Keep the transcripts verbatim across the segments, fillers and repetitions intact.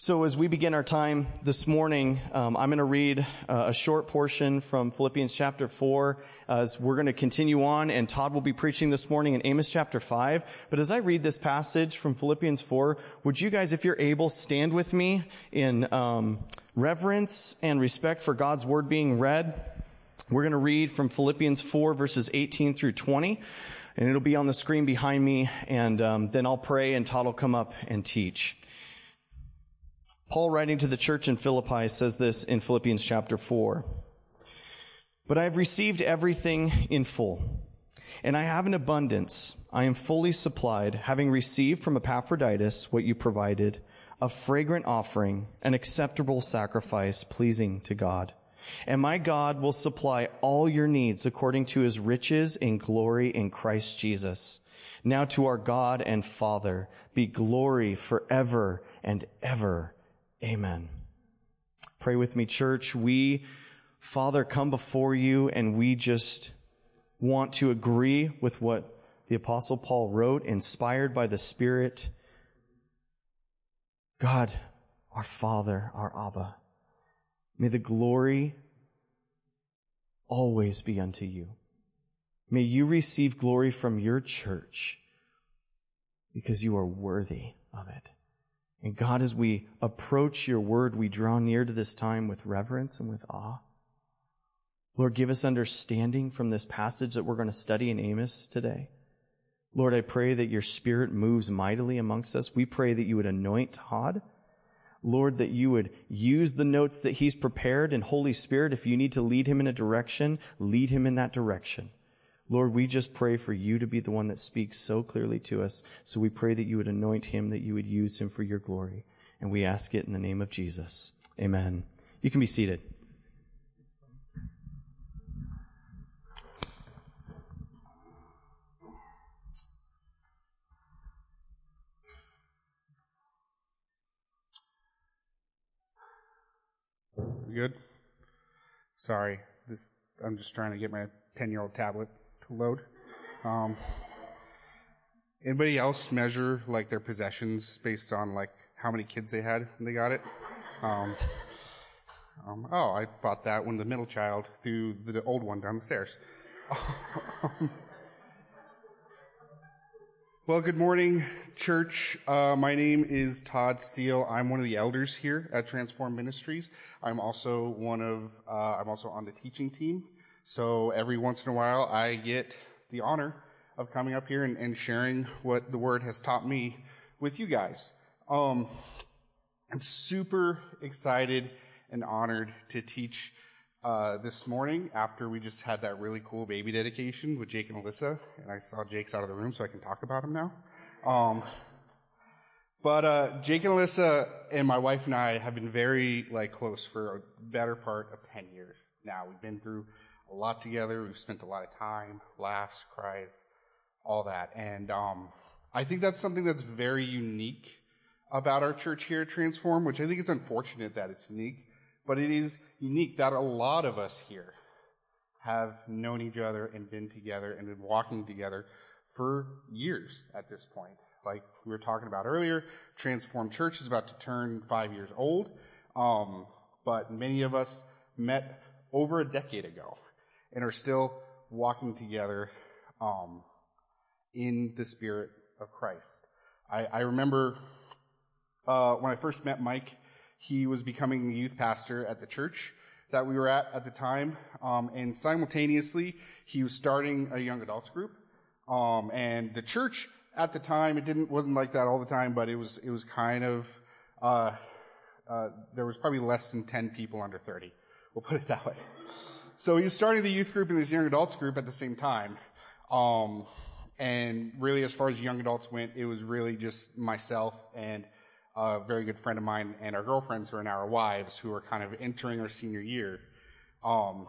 So as we begin our time this morning, um, I'm going to read uh, a short portion from Philippians chapter four, uh, as we're going to continue on, and Todd will be preaching this morning in Amos chapter five. But as I read this passage from Philippians four, would you guys, if you're able, stand with me in um, reverence and respect for God's word being read? We're going to read from Philippians four, verses eighteen through twenty, and it'll be on the screen behind me, and um, then I'll pray, and Todd will come up and teach. Paul, writing to the church in Philippi, says this in Philippians chapter four. But I have received everything in full, and I have an abundance. I am fully supplied, having received from Epaphroditus what you provided, a fragrant offering, an acceptable sacrifice pleasing to God. And my God will supply all your needs according to his riches in glory in Christ Jesus. Now to our God and Father be glory forever and ever. Amen. Pray with me, church. We, Father, come before you, and we just want to agree with what the Apostle Paul wrote, inspired by the Spirit. God, our Father, our Abba, may the glory always be unto you. May you receive glory from your church because you are worthy of it. And God, as we approach your word, we draw near to this time with reverence and with awe. Lord, give us understanding from this passage that we're going to study in Amos today. Lord, I pray that your Spirit moves mightily amongst us. We pray that you would anoint Todd. Lord, that you would use the notes that he's prepared, and Holy Spirit, if you need to lead him in a direction, lead him in that direction. Lord, we just pray for you to be the one that speaks so clearly to us. So we pray that you would anoint him, that you would use him for your glory. And we ask it in the name of Jesus. Amen. You can be seated. We good? Sorry, this I'm just trying to get my ten-year-old tablet to load. Um, anybody else measure like their possessions based on like how many kids they had when they got it? Um, um, oh, I bought that when the middle child threw the old one down the stairs. Well, good morning, church. Uh, my name is Todd Steele. I'm one of the elders here at Transform Ministries. I'm also one of. Uh, I'm also on the teaching team. So every once in a while, I get the honor of coming up here and, and sharing what the Word has taught me with you guys. Um, I'm super excited and honored to teach uh, this morning after we just had that really cool baby dedication with Jake and Alyssa. And I saw Jake's out of the room, so I can talk about him now. Um, but uh, Jake and Alyssa and my wife and I have been very like close for a better part of ten years now. We've been through a lot together. We've spent a lot of time, laughs, cries, all that. And um, I think that's something that's very unique about our church here at Transform, which I think it's unfortunate that it's unique, but it is unique that a lot of us here have known each other and been together and been walking together for years at this point. Like we were talking about earlier, Transform Church is about to turn five years old, um, but many of us met over a decade ago and are still walking together um, in the Spirit of Christ. I, I remember uh, when I first met Mike, he was becoming a youth pastor at the church that we were at at the time, um, and simultaneously, he was starting a young adults group. Um, and the church at the time, it didn't wasn't like that all the time, but it was it was kind of uh, uh, there was probably less than ten people under thirty. We'll put it that way. So he was starting the youth group and this young adults group at the same time. Um, and really, as far as young adults went, it was really just myself and a very good friend of mine and our girlfriends who are now our wives, who are kind of entering our senior year. Um,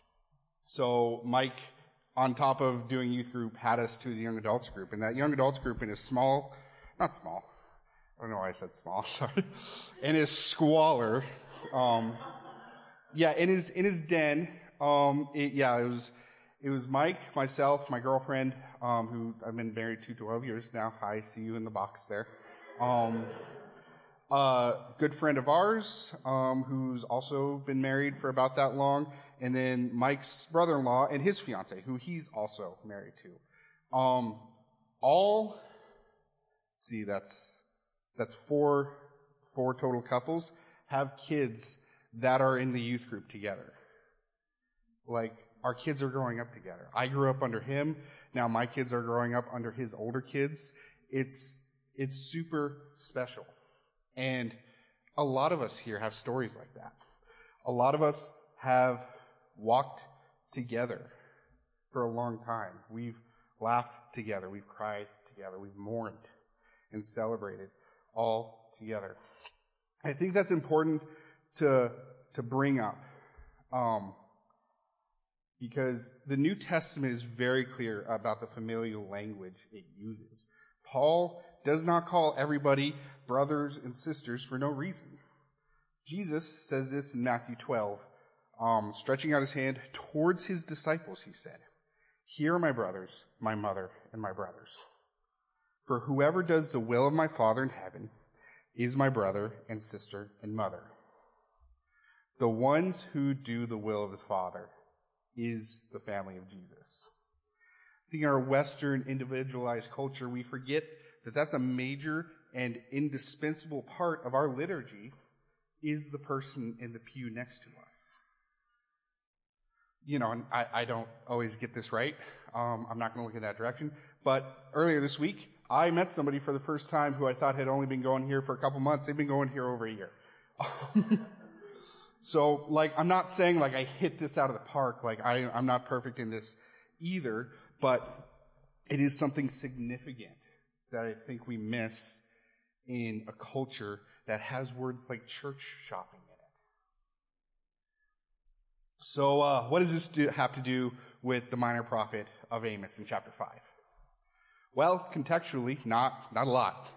so Mike, on top of doing youth group, had us to his young adults group. And that young adults group in his small, not small, I don't know why I said small, sorry, in his squalor, um, yeah, in his in his den, um, it, yeah, it was it was Mike, myself, my girlfriend, um, who I've been married to twelve years now. Hi, see you in the box there. Um, a good friend of ours, um, who's also been married for about that long, and then Mike's brother-in-law and his fiance, who he's also married to. Um, all, see, that's that's four four total couples have kids that are in the youth group together. Like, our kids are growing up together. I grew up under him. Now my kids are growing up under his older kids. It's it's super special. And a lot of us here have stories like that. A lot of us have walked together for a long time. We've laughed together. We've cried together. We've mourned and celebrated all together. I think that's important to, to bring up. Um, because the New Testament is very clear about the familial language it uses. Paul does not call everybody brothers and sisters for no reason. Jesus says this in Matthew twelve, um, stretching out his hand towards his disciples, he said, "Here are my brothers, my mother, and my brothers. For whoever does the will of my Father in heaven is my brother and sister and mother. The ones who do the will of his Father is the family of Jesus." I think in our Western individualized culture, we forget that that's a major and indispensable part of our liturgy is the person in the pew next to us. You know, and I, I don't always get this right. Um, I'm not going to look in that direction. But earlier this week, I met somebody for the first time who I thought had only been going here for a couple months. They've been going here over a year. So, like, I'm not saying, like, I hit this out of the park. Like, I, I'm not perfect in this either. But it is something significant that I think we miss in a culture that has words like church shopping in it. So, uh, what does this do, have to do with the minor prophet of Amos in chapter five? Well, contextually, not not a lot.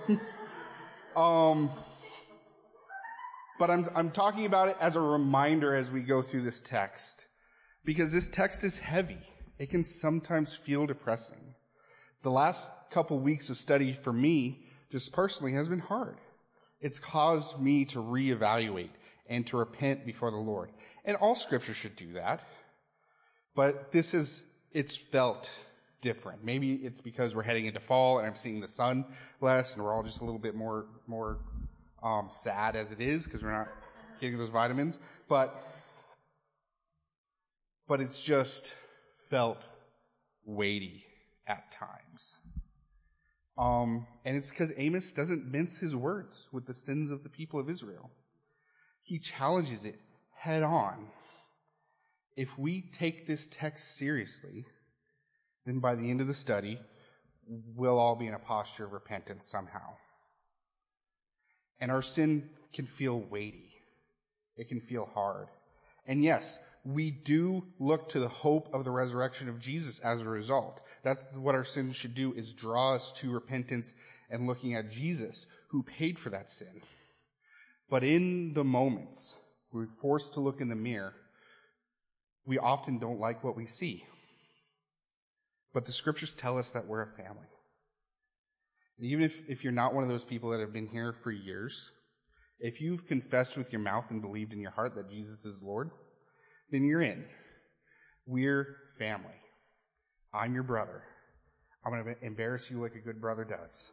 um, but I'm I'm talking about it as a reminder as we go through this text, because this text is heavy. It can sometimes feel depressing. The last couple weeks of study for me, just personally, has been hard. It's caused me to reevaluate and to repent before the Lord. And all scripture should do that. But this is, it's felt different. Maybe it's because we're heading into fall and I'm seeing the sun less and we're all just a little bit more, more um, sad as it is because we're not getting those vitamins. But, but it's just felt weighty at times. Um, and it's because Amos doesn't mince his words with the sins of the people of Israel. He challenges it head on. If we take this text seriously, then by the end of the study, we'll all be in a posture of repentance somehow. And our sin can feel weighty. It can feel hard. And yes, we do look to the hope of the resurrection of Jesus as a result. That's what our sin should do, is draw us to repentance and looking at Jesus, who paid for that sin. But in the moments we're forced to look in the mirror, we often don't like what we see. But the scriptures tell us that we're a family. And even if, if you're not one of those people that have been here for years, if you've confessed with your mouth and believed in your heart that Jesus is Lord, then you're in. We're family. I'm your brother. I'm going to embarrass you like a good brother does.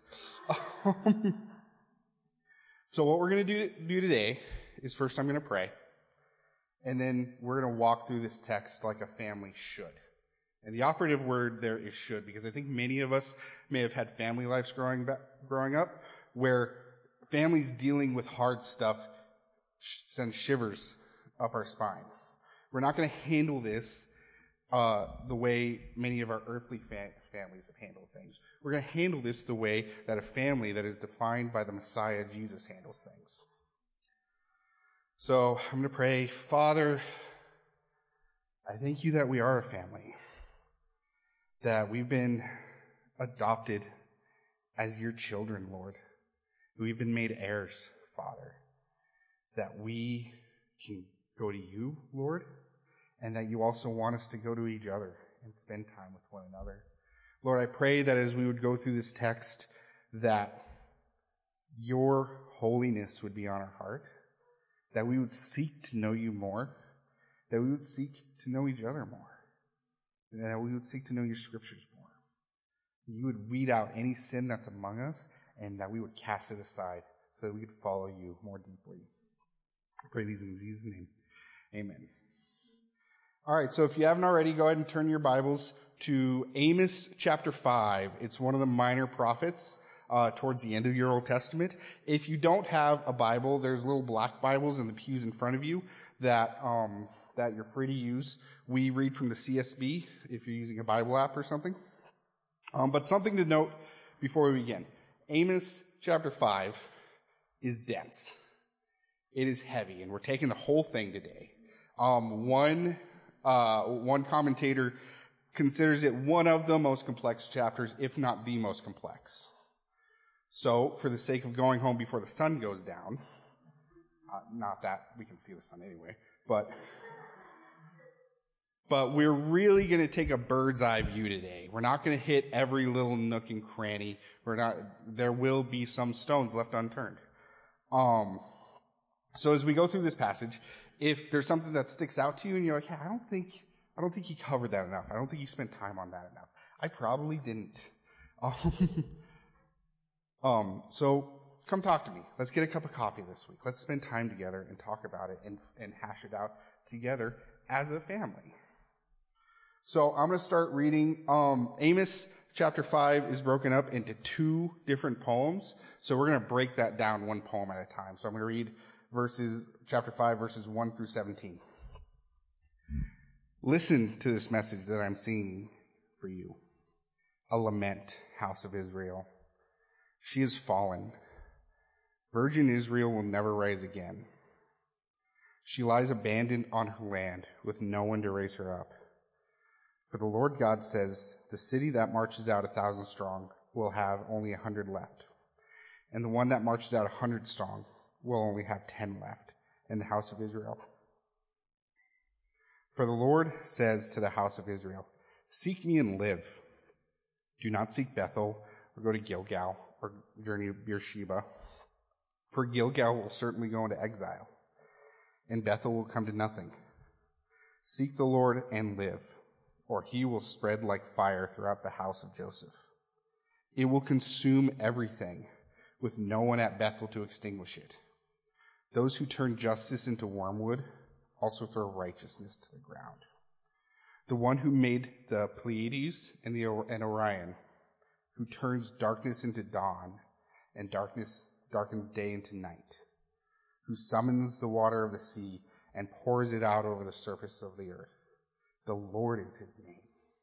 So what we're going to do, do today is first I'm going to pray. And then we're going to walk through this text like a family should. And the operative word there is should, because I think many of us may have had family lives growing back, growing up where families dealing with hard stuff send shivers up our spine. We're not going to handle this uh, the way many of our earthly fa- families have handled things. We're going to handle this the way that a family that is defined by the Messiah, Jesus, handles things. So I'm going to pray. Father, I thank you that we are a family, that we've been adopted as your children, Lord. We've been made heirs, Father, that we can go to you, Lord, and that you also want us to go to each other and spend time with one another. Lord, I pray that as we would go through this text, that your holiness would be on our heart, that we would seek to know you more, that we would seek to know each other more, and that we would seek to know your scriptures more. You would weed out any sin that's among us, and that we would cast it aside so that we could follow you more deeply. I pray these in Jesus' name. Amen. All right, so if you haven't already, go ahead and turn your Bibles to Amos chapter five. It's one of the minor prophets uh, towards the end of your Old Testament. If you don't have a Bible, there's little black Bibles in the pews in front of you that um, that you're free to use. We read from the C S B if you're using a Bible app or something. Um, but something to note before we begin. Amos chapter five is dense. It is heavy, and we're taking the whole thing today. Um, one uh, one commentator considers it one of the most complex chapters, if not the most complex. So, for the sake of going home before the sun goes down, uh, not that we can see the sun anyway, but but we're really going to take a bird's eye view today. We're not going to hit every little nook and cranny. We're not. There will be some stones left unturned. Um. So as we go through this passage, if there's something that sticks out to you and you're like, hey, I don't think, I don't think he covered that enough. I don't think he spent time on that enough. I probably didn't. Um, um, so come talk to me. Let's get a cup of coffee this week. Let's spend time together and talk about it and, and hash it out together as a family. So I'm going to start reading. Um, Amos chapter five is broken up into two different poems. So we're going to break that down one poem at a time. So I'm going to read verses, chapter five, verses one through seventeen. Listen to this message that I'm singing for you. A lament, house of Israel. She is fallen. Virgin Israel will never rise again. She lies abandoned on her land with no one to raise her up. For the Lord God says, the city that marches out a thousand strong will have only a hundred left. And the one that marches out a hundred strong will only have ten left in the house of Israel. For the Lord says to the house of Israel, seek me and live. Do not seek Bethel or go to Gilgal or journey to Beersheba. For Gilgal will certainly go into exile, and Bethel will come to nothing. Seek the Lord and live, or he will spread like fire throughout the house of Joseph. It will consume everything, with no one at Bethel to extinguish it. Those who turn justice into wormwood also throw righteousness to the ground. The one who made the Pleiades and, the, and Orion, who turns darkness into dawn and darkness darkens day into night, who summons the water of the sea and pours it out over the surface of the earth. The Lord is his name.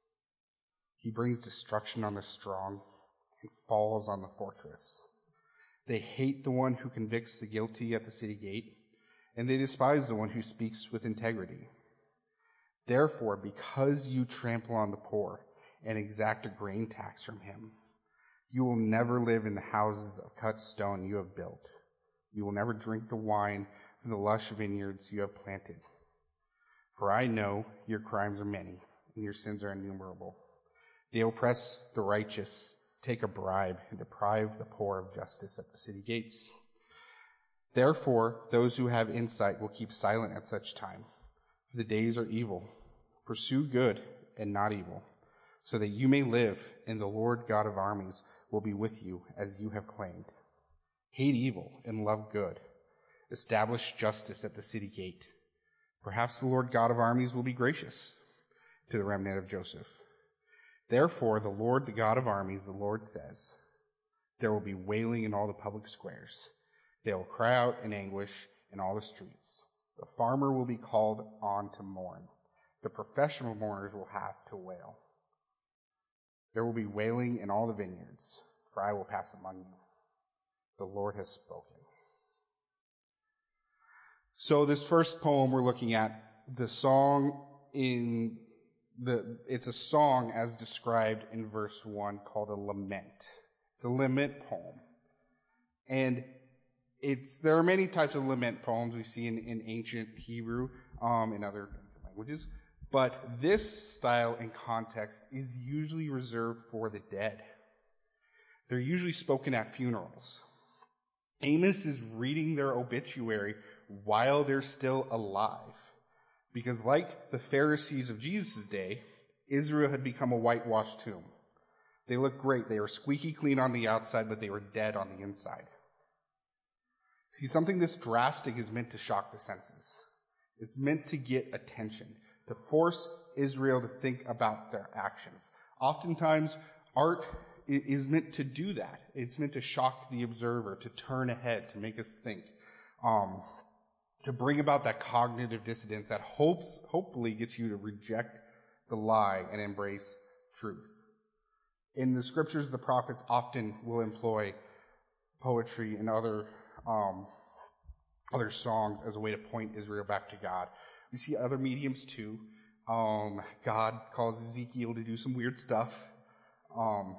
He brings destruction on the strong and falls on the fortress. They hate the one who convicts the guilty at the city gate, and they despise the one who speaks with integrity. Therefore, because you trample on the poor and exact a grain tax from him, you will never live in the houses of cut stone you have built. You will never drink the wine from the lush vineyards you have planted. For I know your crimes are many, and your sins are innumerable. They oppress the righteous, take a bribe, and deprive the poor of justice at the city gates. Therefore, those who have insight will keep silent at such time, for the days are evil. Pursue good and not evil, so that you may live, and the Lord God of armies will be with you as you have claimed. Hate evil and love good. Establish justice at the city gate. Perhaps the Lord God of armies will be gracious to the remnant of Joseph. Therefore, the Lord, the God of armies, the Lord says, there will be wailing in all the public squares. They will cry out in anguish in all the streets. The farmer will be called on to mourn. The professional mourners will have to wail. There will be wailing in all the vineyards, for I will pass among you. The Lord has spoken. So this first poem we're looking at, the song in the, it's a song as described in verse one called a lament. It's a lament poem. And it's, there are many types of lament poems we see in, in ancient Hebrew, um, in other languages. But this style and context is usually reserved for the dead. They're usually spoken at funerals. Amos is reading their obituary while they're still alive. Because like the Pharisees of Jesus' day, Israel had become a whitewashed tomb. They looked great. They were squeaky clean on the outside, but they were dead on the inside. See, something this drastic is meant to shock the senses. It's meant to get attention, to force Israel to think about their actions. Oftentimes, art is meant to do that. It's meant to shock the observer, to turn ahead, to make us think, um, to bring about that cognitive dissonance that hopes, hopefully gets you to reject the lie and embrace truth. In the scriptures, the prophets often will employ poetry and other um, other songs as a way to point Israel back to God. We see other mediums too. Um, God calls Ezekiel to do some weird stuff. Um,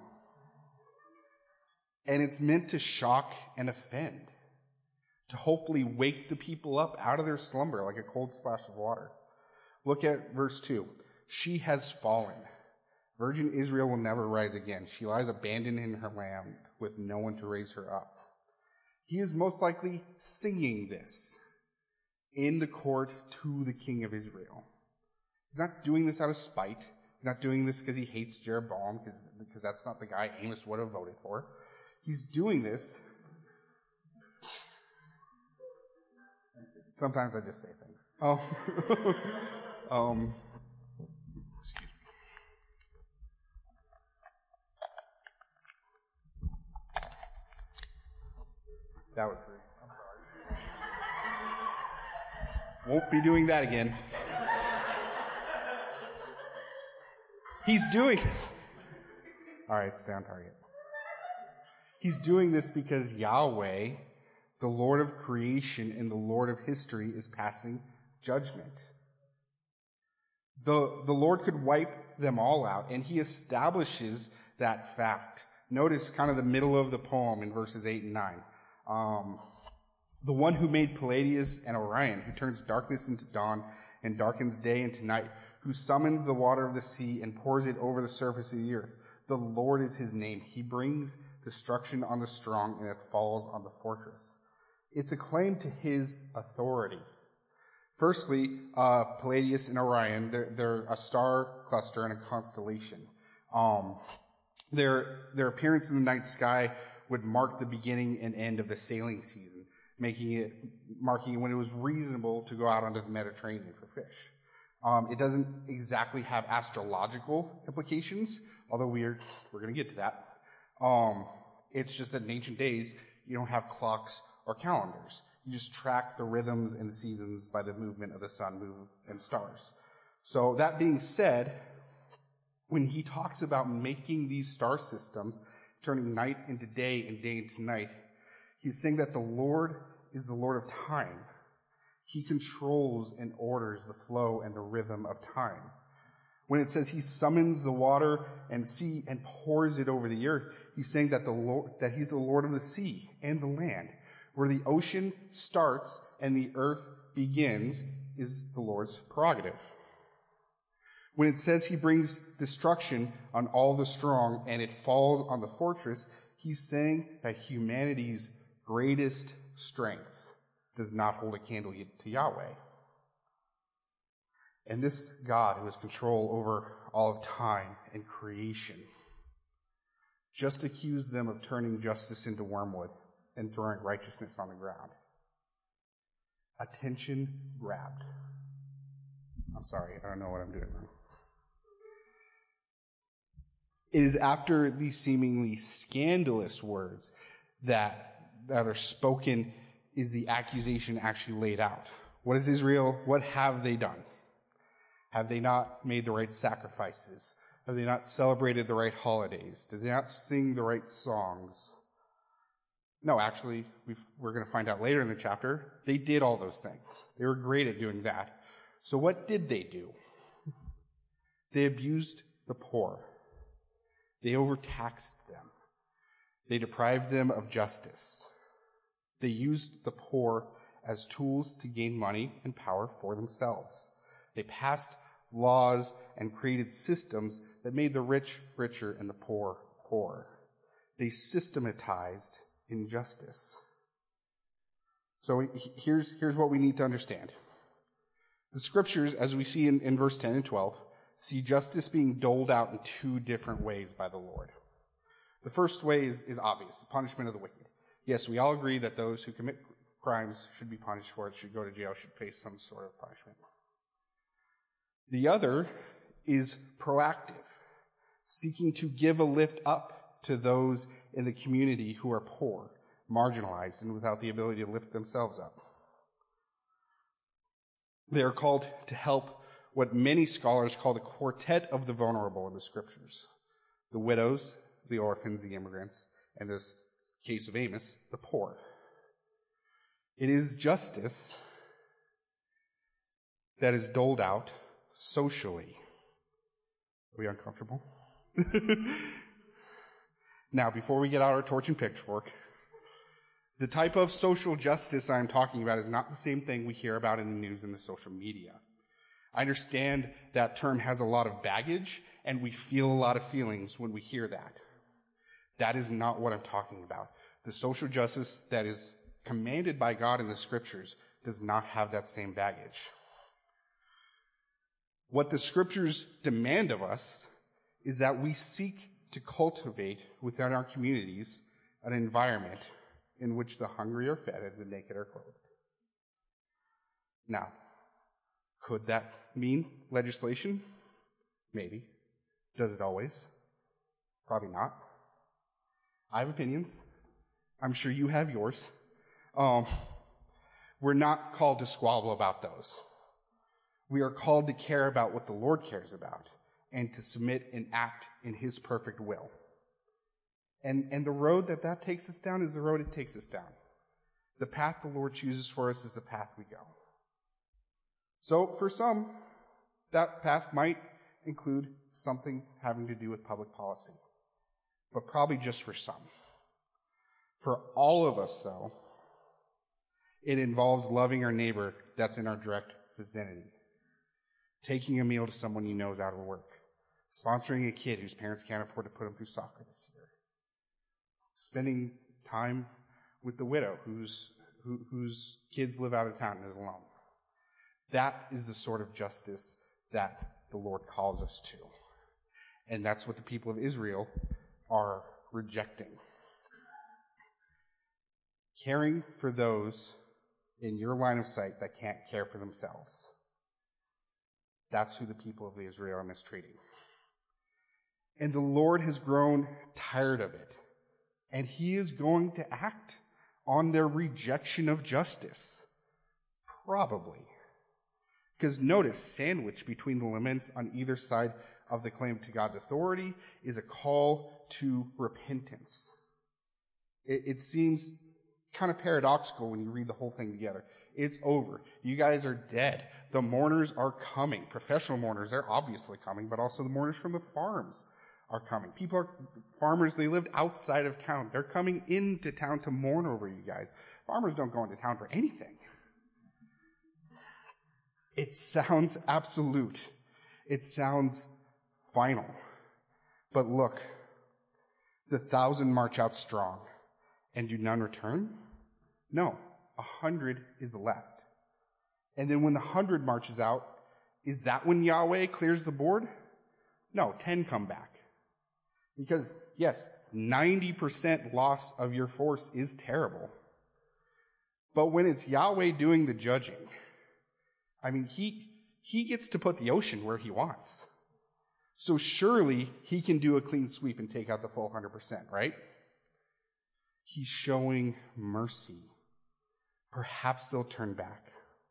and it's meant to shock and offend, to hopefully wake the people up out of their slumber like a cold splash of water. Look at verse two. She has fallen. Virgin Israel will never rise again. She lies abandoned in her land with no one to raise her up. He is most likely singing this in the court to the king of Israel. He's not doing this out of spite. He's not doing this because he hates Jeroboam, because because that's not the guy Amos would have voted for. He's doing this. Sometimes I just say things. Oh, um, excuse me. That was free. I'm sorry. Won't be doing that again. He's doing... All right, stay on target. He's doing this because Yahweh, the Lord of creation and the Lord of history, is passing judgment. The, the Lord could wipe them all out, and he establishes that fact. Notice kind of the middle of the poem in verses eight and nine. Um, the one who made Palladius and Orion, who turns darkness into dawn and darkens day into night, who summons the water of the sea and pours it over the surface of the earth. The Lord is his name. He brings destruction on the strong, and it falls on the fortress. It's a claim to his authority. Firstly, uh, Palladius and Orion, they're, they're a star cluster and a constellation. Um, their, their appearance in the night sky would mark the beginning and end of the sailing season, making it, marking when it was reasonable to go out onto the Mediterranean for fish. Um, it doesn't exactly have astrological implications, although we're, we're going to get to that. Um, it's just that in ancient days, you don't have clocks or calendars. You just track the rhythms and the seasons by the movement of the sun, moon, and stars. So that being said, when he talks about making these star systems, turning night into day and day into night, he's saying that the Lord is the Lord of time. He controls and orders the flow and the rhythm of time. When it says he summons the water and sea and pours it over the earth, he's saying that the Lord, that he's the Lord of the sea and the land. Where the ocean starts and the earth begins is the Lord's prerogative. When it says he brings destruction on all the strong and it falls on the fortress, he's saying that humanity's greatest strength does not hold a candle to Yahweh. And this God who has control over all of time and creation just accused them of turning justice into wormwood and throwing righteousness on the ground. Attention grabbed. I'm sorry, I don't know what I'm doing wrong. It is after these seemingly scandalous words that, that are spoken is the accusation actually laid out. What is Israel? What have they done? Have they not made the right sacrifices? Have they not celebrated the right holidays? Did they not sing the right songs? No, actually, we've, we're going to find out later in the chapter, they did all those things. They were great at doing that. So what did they do? They abused the poor. They overtaxed them. They deprived them of justice. They used the poor as tools to gain money and power for themselves. They passed laws and created systems that made the rich richer and the poor poor. They systematized injustice. So here's, here's what we need to understand. The scriptures, as we see in, in verse ten and twelve, see justice being doled out in two different ways by the Lord. The first way is, is obvious, the punishment of the wicked. Yes, we all agree that those who commit crimes should be punished for it, should go to jail, should face some sort of punishment. The other is proactive, seeking to give a lift up to those in the community who are poor, marginalized, and without the ability to lift themselves up. They are called to help what many scholars call the quartet of the vulnerable in the scriptures. The widows, the orphans, the immigrants, and in this case of Amos, the poor. It is justice that is doled out socially. Are we uncomfortable? Now, before we get out our torch and pitchfork, the type of social justice I'm talking about is not the same thing we hear about in the news and the social media. I understand that term has a lot of baggage, and we feel a lot of feelings when we hear that. That is not what I'm talking about. The social justice that is commanded by God in the scriptures does not have that same baggage. What the scriptures demand of us is that we seek to cultivate within our communities an environment in which the hungry are fed and the naked are clothed. Now, could that mean legislation? Maybe. Does it always? Probably not. I have opinions. I'm sure you have yours. Um, we're not called to squabble about those. We are called to care about what the Lord cares about and to submit and act in his perfect will. And, and the road that that takes us down is the road it takes us down. The path the Lord chooses for us is the path we go. So for some, that path might include something having to do with public policy, but probably just for some. For all of us, though, it involves loving our neighbor that's in our direct vicinity, taking a meal to someone you know is out of work, sponsoring a kid whose parents can't afford to put him through soccer this year, spending time with the widow whose, who, whose kids live out of town and is alone. That is the sort of justice that the Lord calls us to. And that's what the people of Israel are rejecting. Caring for those in your line of sight that can't care for themselves. That's who the people of Israel are mistreating. And the Lord has grown tired of it. And he is going to act on their rejection of justice. Probably. Because notice, sandwiched between the laments on either side of the claim to God's authority is a call to repentance. It, it seems kind of paradoxical when you read the whole thing together. It's over. You guys are dead. The mourners are coming. Professional mourners, they're obviously coming, but also the mourners from the farms are coming. People are, farmers, they lived outside of town. They're coming into town to mourn over you guys. Farmers don't go into town for anything. It sounds absolute. It sounds final. But look, the thousand march out strong, and do none return? No, a hundred is left. And then when the hundred marches out, is that when Yahweh clears the board? No, ten come back. Because, yes, ninety percent loss of your force is terrible. But when it's Yahweh doing the judging, I mean, he, he gets to put the ocean where he wants. So surely he can do a clean sweep and take out the full one hundred percent, right? He's showing mercy. Perhaps they'll turn back.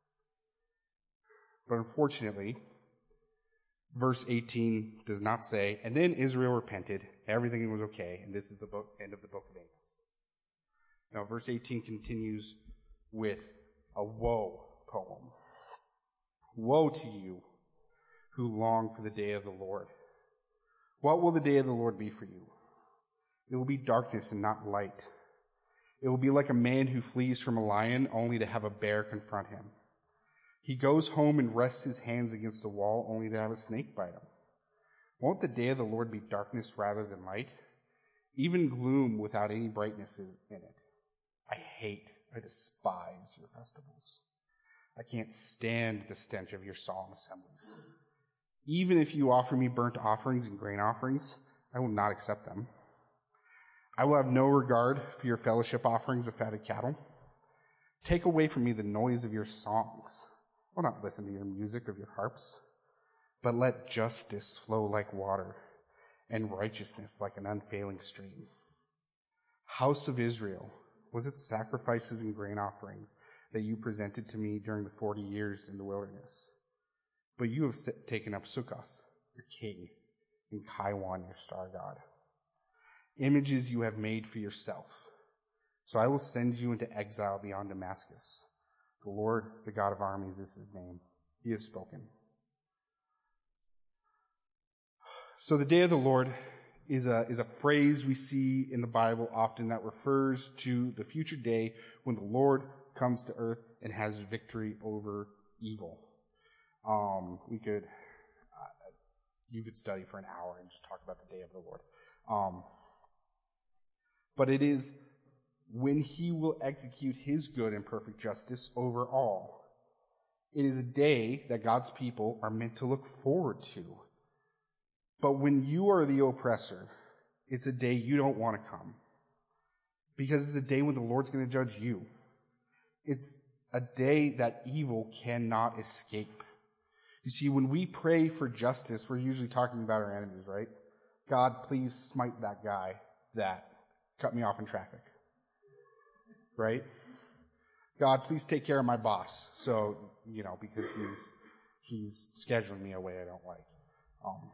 But unfortunately, verse eighteen does not say, and then Israel repented, everything was okay, and this is the book, end of the book of Amos. Now, verse eighteen continues with a woe poem. Woe to you who long for the day of the Lord. What will the day of the Lord be for you? It will be darkness and not light. It will be like a man who flees from a lion only to have a bear confront him. He goes home and rests his hands against a wall only to have a snake bite him. Won't the day of the Lord be darkness rather than light? Even gloom without any brightness is in it. I hate I despise your festivals. I can't stand the stench of your solemn assemblies. Even if you offer me burnt offerings and grain offerings, I will not accept them. I will have no regard for your fellowship offerings of fatted cattle. Take away from me the noise of your songs. I will not listen to your music of your harps, but let justice flow like water and righteousness like an unfailing stream. House of Israel, was it sacrifices and grain offerings that you presented to me during the forty years in the wilderness? But you have taken up Sukkoth, your king, and Kaiwan, your star god, images you have made for yourself. So I will send you into exile beyond Damascus. The Lord, the God of armies, is his name. He has spoken. So the day of the Lord is a, is a phrase we see in the Bible often that refers to the future day when the Lord comes to earth and has victory over evil. Um, we could, uh, you could study for an hour and just talk about the day of the Lord. Um, but it is when he will execute his good and perfect justice over all. It is a day that God's people are meant to look forward to. But when you are the oppressor, it's a day you don't want to come. Because it's a day when the Lord's going to judge you. It's a day that evil cannot escape. You see, when we pray for justice, we're usually talking about our enemies, right? God, please smite that guy that cut me off in traffic. Right? God, please take care of my boss. So, you know, because he's he's scheduling me a way I don't like. Um,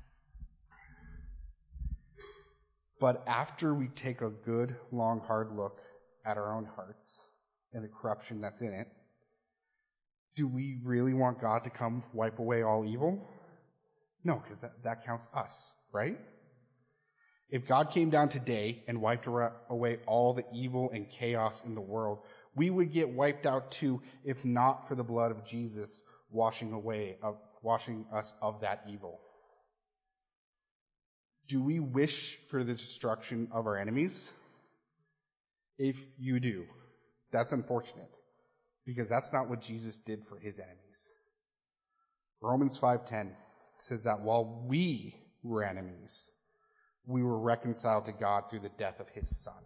but after we take a good, long, hard look at our own hearts and the corruption that's in it, do we really want God to come wipe away all evil? No, because that, that counts us, right? If God came down today and wiped away all the evil and chaos in the world, we would get wiped out too, if not for the blood of Jesus washing away, uh, washing us of that evil. Do we wish for the destruction of our enemies? If you do, that's unfortunate, because that's not what Jesus did for his enemies. Romans five ten says that while we were enemies, we were reconciled to God through the death of his Son.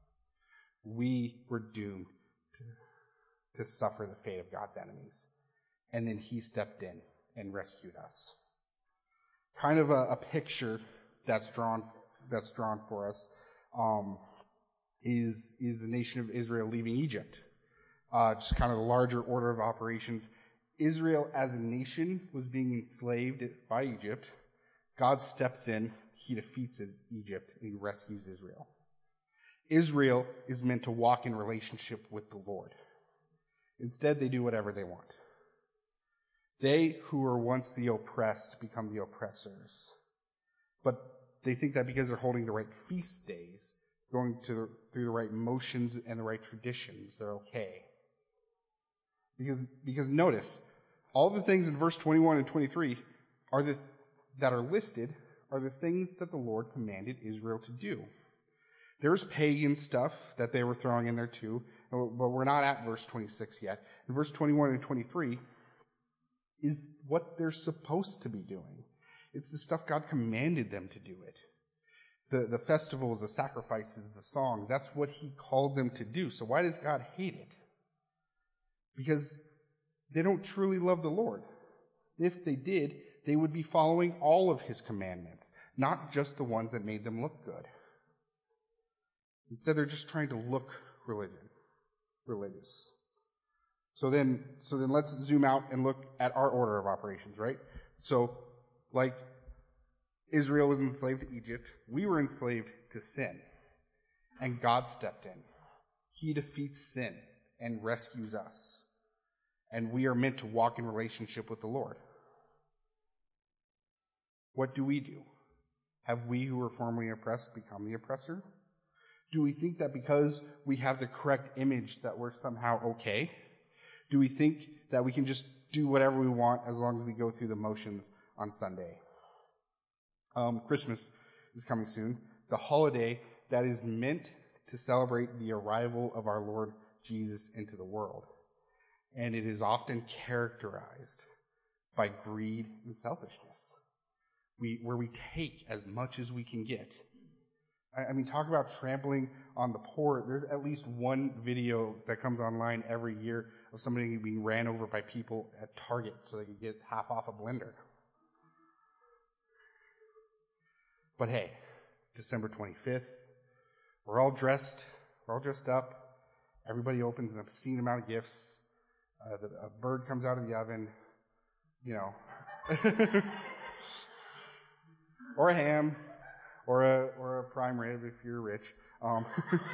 We were doomed to, to suffer the fate of God's enemies. And then he stepped in and rescued us. Kind of a, a picture that's drawn that's drawn for us um, is, is the nation of Israel leaving Egypt. Uh, just kind of the larger order of operations. Israel as a nation was being enslaved by Egypt. God steps in. He defeats Egypt, and he rescues Israel. Israel is meant to walk in relationship with the Lord. Instead, they do whatever they want. They who were once the oppressed become the oppressors. But they think that because they're holding the right feast days, going to the, through the right motions and the right traditions, they're okay. Because, because notice, all the things in verse twenty-one and twenty-three are the that are listed are the things that the Lord commanded Israel to do. There's pagan stuff that they were throwing in there too, but we're not at verse twenty-six yet. In verse twenty-one and twenty-three is what they're supposed to be doing. It's the stuff God commanded them to do it. The, the festivals, the sacrifices, the songs, that's what he called them to do. So why does God hate it? Because they don't truly love the Lord. If they did, they would be following all of his commandments, not just the ones that made them look good. Instead, they're just trying to look religion, religious. So then, so then let's zoom out and look at our order of operations, right? So, like Israel was enslaved to Egypt, we were enslaved to sin. And God stepped in. He defeats sin and rescues us. And we are meant to walk in relationship with the Lord. What do we do? Have we who were formerly oppressed become the oppressor? Do we think that because we have the correct image that we're somehow okay? Do we think that we can just do whatever we want as long as we go through the motions on Sunday? Um, Christmas is coming soon, the holiday that is meant to celebrate the arrival of our Lord Jesus into the world. And it is often characterized by greed and selfishness, we, where we take as much as we can get. I, I mean, talk about trampling on the poor. There's at least one video that comes online every year of somebody being ran over by people at Target so they could get half off a blender. But hey, December twenty-fifth, we're all dressed, we're all dressed up. Everybody opens an obscene amount of gifts. Uh, the, a bird comes out of the oven, you know, or a ham, or a or a prime rib if you're rich. Um,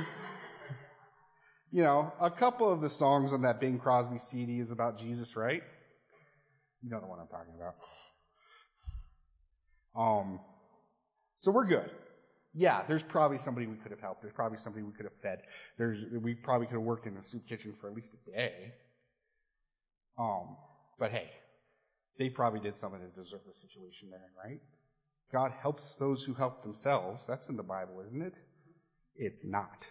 you know, a couple of the songs on that Bing Crosby C D is about Jesus, right? You know the one I'm talking about. Um, so we're good. Yeah, there's probably somebody we could have helped. There's probably somebody we could have fed. There's we probably could have worked in a soup kitchen for at least a day. Um, but hey, they probably did something to deserve the situation they're in, right? God helps those who help themselves. That's in the Bible, isn't it? It's not.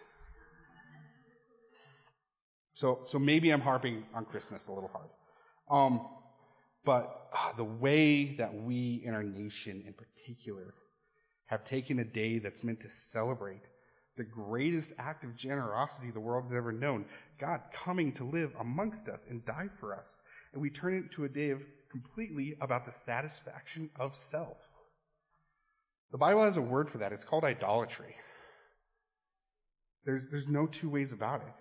So, so maybe I'm harping on Christmas a little hard. Um, but ah, the way that we in our nation in particular have taken a day that's meant to celebrate the greatest act of generosity the world has ever known, God coming to live amongst us and die for us, and we turn it into a day of completely about the satisfaction of self. The Bible has a word for that. It's called idolatry. There's, there's no two ways about it.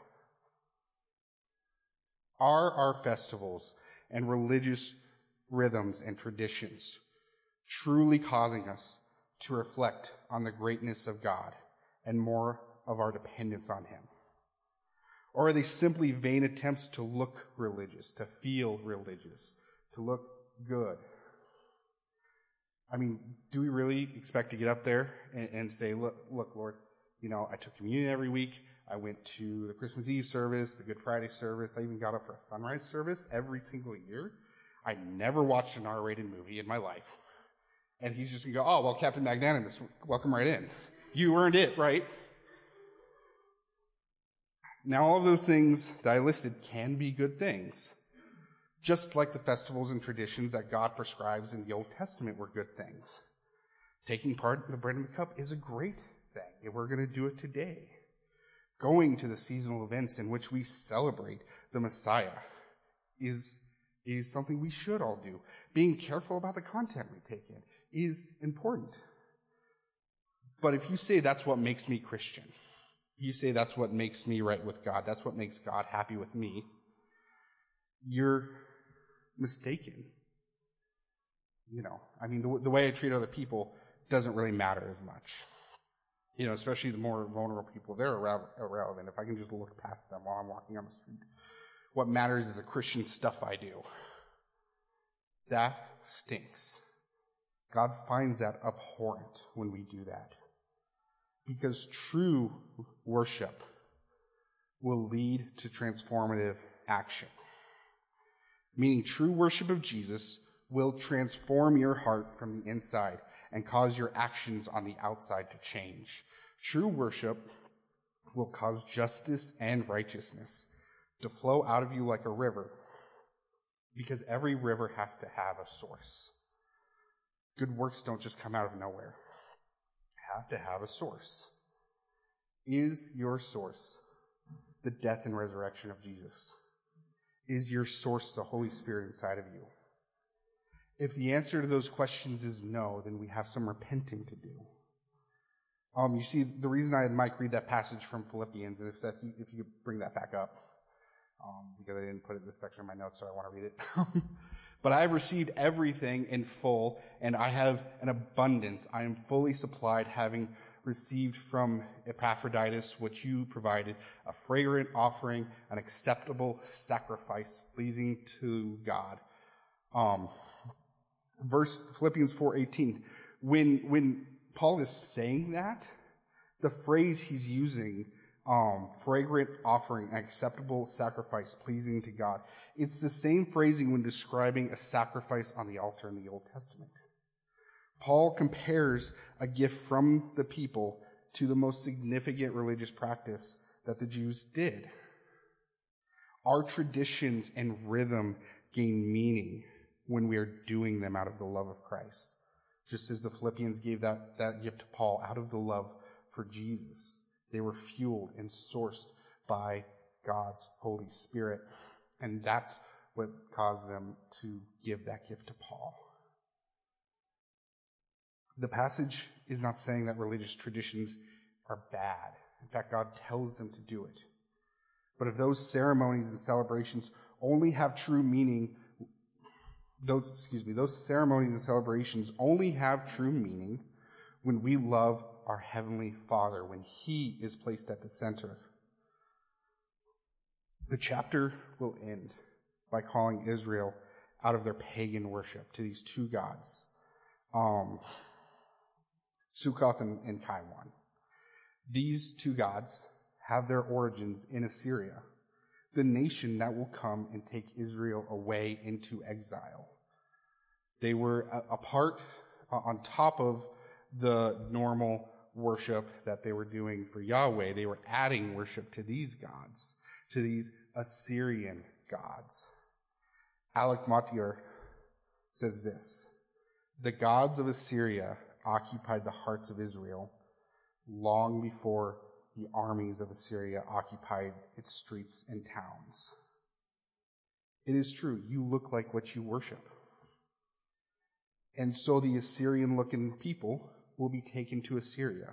Are our festivals and religious rhythms and traditions truly causing us to reflect on the greatness of God and more of our dependence on Him? Or are they simply vain attempts to look religious, to feel religious, to look good? I mean, do we really expect to get up there and, and say, look, look, Lord, you know, I took communion every week. I went to the Christmas Eve service, the Good Friday service. I even got up for a sunrise service every single year. I never watched an R-rated movie in my life. And he's just going to go, oh, well, Captain Magnanimous, welcome right in. You earned it, right? Now, all of those things that I listed can be good things. Just like the festivals and traditions that God prescribes in the Old Testament were good things. Taking part in the bread and the cup is a great thing, and we're going to do it today. Going to the seasonal events in which we celebrate the Messiah is, is something we should all do. Being careful about the content we take in is important. But if you say that's what makes me Christian, you say that's what makes me right with God, that's what makes God happy with me, you're mistaken. You know, I mean, the, the way I treat other people doesn't really matter as much. You know, especially the more vulnerable people, they're irrelevant. If I can just look past them while I'm walking on the street. What matters is the Christian stuff I do. That stinks. God finds that abhorrent when we do that. Because true worship will lead to transformative action. Meaning true worship of Jesus will transform your heart from the inside and cause your actions on the outside to change. True worship will cause justice and righteousness to flow out of you like a river, because every river has to have a source. Good works don't just come out of nowhere. Have to have a source. Is your source the death and resurrection of Jesus? Is your source the Holy Spirit inside of you? If the answer to those questions is no, then we have some repenting to do. Um, you see, the reason I had Mike read that passage from Philippians, and if Seth, you, if you could bring that back up, um, because I didn't put it in this section of my notes, so I want to read it. But I have received everything in full, and I have an abundance. I am fully supplied, having received from Epaphroditus what you provided, a fragrant offering, an acceptable sacrifice, pleasing to God. Um, verse Philippians four eighteen. When when Paul is saying that, the phrase he's using, um, fragrant offering, acceptable sacrifice, pleasing to God, it's the same phrasing when describing a sacrifice on the altar in the Old Testament. Paul compares a gift from the people to the most significant religious practice that the Jews did. Our traditions and rhythm gain meaning when we are doing them out of the love of Christ. Just as the Philippians gave that, that gift to Paul out of the love for Jesus. They were fueled and sourced by God's Holy Spirit. And that's what caused them to give that gift to Paul. The passage is not saying that religious traditions are bad. In fact, God tells them to do it. But if those ceremonies and celebrations only have true meaning, those, excuse me, those ceremonies and celebrations only have true meaning when we love our Heavenly Father, when He is placed at the center. The chapter will end by calling Israel out of their pagan worship to these two gods, um, Sukkoth and, and Kaiwan. These two gods have their origins in Assyria, the nation that will come and take Israel away into exile. They were a, a part uh, on top of the normal worship that they were doing for Yahweh. They were adding worship to these gods, to these Assyrian gods. Alec Motyer says this: the gods of Assyria occupied the hearts of Israel long before the armies of Assyria occupied its streets and towns. It is true, you look like what you worship. And so the Assyrian-looking people will be taken to Assyria.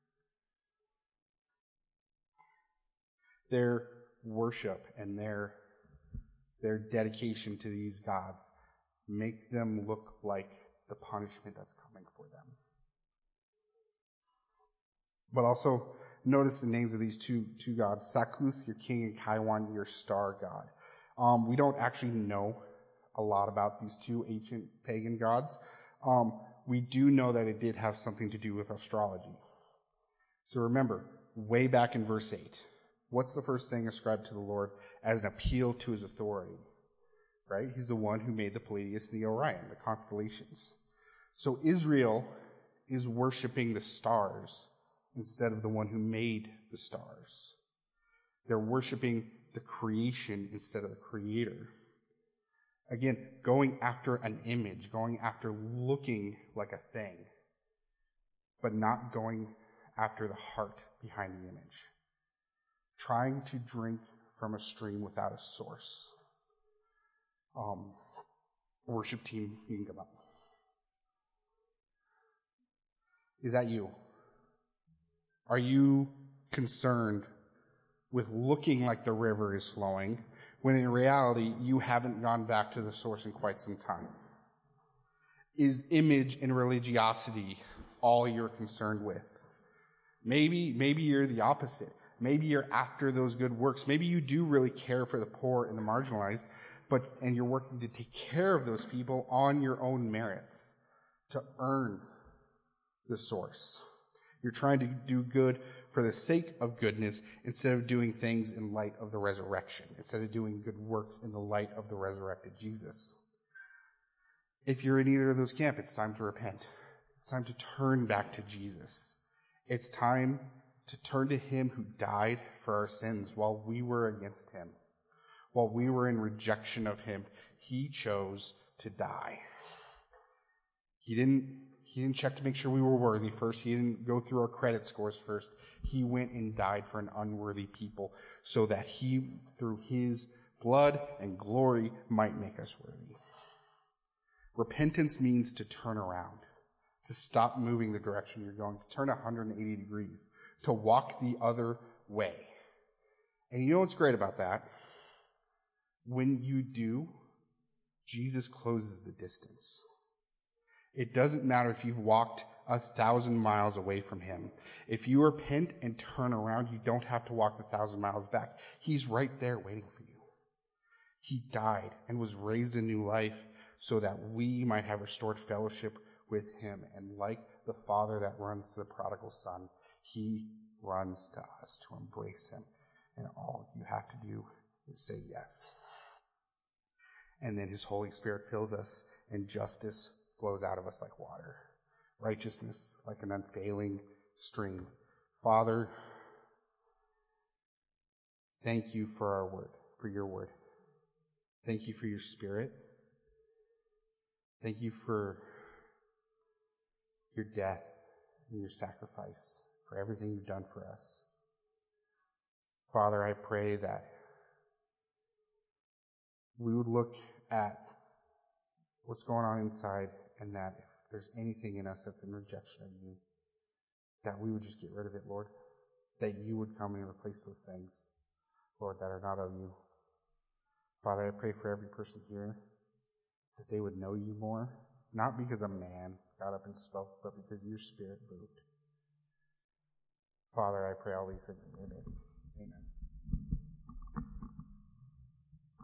Their worship and their, their dedication to these gods make them look like the punishment that's coming for them. But also, notice the names of these two, two gods: Sakkuth, your king, and Kaiwan, your star god. Um, we don't actually know a lot about these two ancient pagan gods. Um, we do know that it did have something to do with astrology. So remember, way back in verse eight, what's the first thing ascribed to the Lord as an appeal to his authority? Right? He's the one who made the Pleiades and the Orion, the constellations. So Israel is worshiping the stars instead of the one who made the stars. They're worshiping the creation instead of the creator. Again, going after an image, going after looking like a thing, but not going after the heart behind the image. Trying to drink from a stream without a source. Um, worship team, you can come up. Is that you? Are you concerned with looking like the river is flowing, when in reality you haven't gone back to the source in quite some time? Is image and religiosity all you're concerned with? Maybe, maybe you're the opposite. Maybe you're after those good works. Maybe you do really care for the poor and the marginalized, but and you're working to take care of those people on your own merits, to earn the source. You're trying to do good for the sake of goodness instead of doing things in light of the resurrection, instead of doing good works in the light of the resurrected Jesus. If you're in either of those camps, it's time to repent. It's time to turn back to Jesus. It's time to turn to him who died for our sins while we were against him. While we were in rejection of him, he chose to die. He didn't He didn't check to make sure we were worthy first. He didn't go through our credit scores first. He went and died for an unworthy people so that he, through his blood and glory, might make us worthy. Repentance means to turn around, to stop moving the direction you're going, to turn one hundred eighty degrees, to walk the other way. And you know what's great about that? When you do, Jesus closes the distance. It doesn't matter if you've walked a thousand miles away from him. If you repent and turn around, you don't have to walk the thousand miles back. He's right there waiting for you. He died and was raised a new life so that we might have restored fellowship with him. And like the Father that runs to the prodigal son, he runs to us to embrace him. And all you have to do is say yes. And then his Holy Spirit fills us, and justice flows out of us like water. Righteousness like an unfailing stream. Father, thank you for our word. for your word. Thank you for your Spirit. Thank you for your death and your sacrifice, for everything you've done for us. Father, I pray that we would look at what's going on inside, and that if there's anything in us that's in rejection of you, that we would just get rid of it, Lord. That you would come and replace those things, Lord, that are not of you. Father, I pray for every person here that they would know you more, not because a man got up and spoke, but because your Spirit moved. Father, I pray all these things in your name.